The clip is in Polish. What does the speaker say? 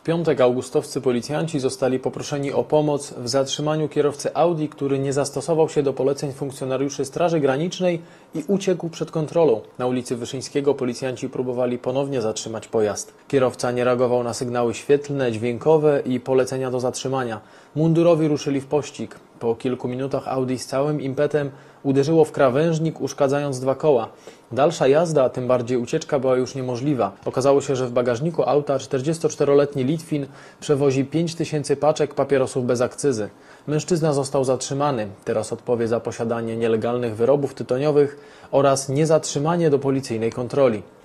piątek augustowscy policjanci zostali poproszeni o pomoc w zatrzymaniu kierowcy Audi, który nie zastosował się do poleceń funkcjonariuszy Straży Granicznej i uciekł przed kontrolą. Na ulicy Wyszyńskiego policjanci próbowali ponownie zatrzymać pojazd. Kierowca nie reagował na sygnały świetlne, dźwiękowe i polecenia do zatrzymania. Mundurowi ruszyli w pościg. Po kilku minutach Audi z całym impetem uderzyło w krawężnik, uszkadzając 2 koła. Dalsza jazda, a tym bardziej ucieczka, była już niemożliwa. Okazało się, że w bagażniku auta 44-letni Litwin przewozi 5000 paczek papierosów bez akcyzy. Mężczyzna został zatrzymany. Teraz odpowie za posiadanie nielegalnych wyrobów tytoniowych oraz niezatrzymanie do policyjnej kontroli.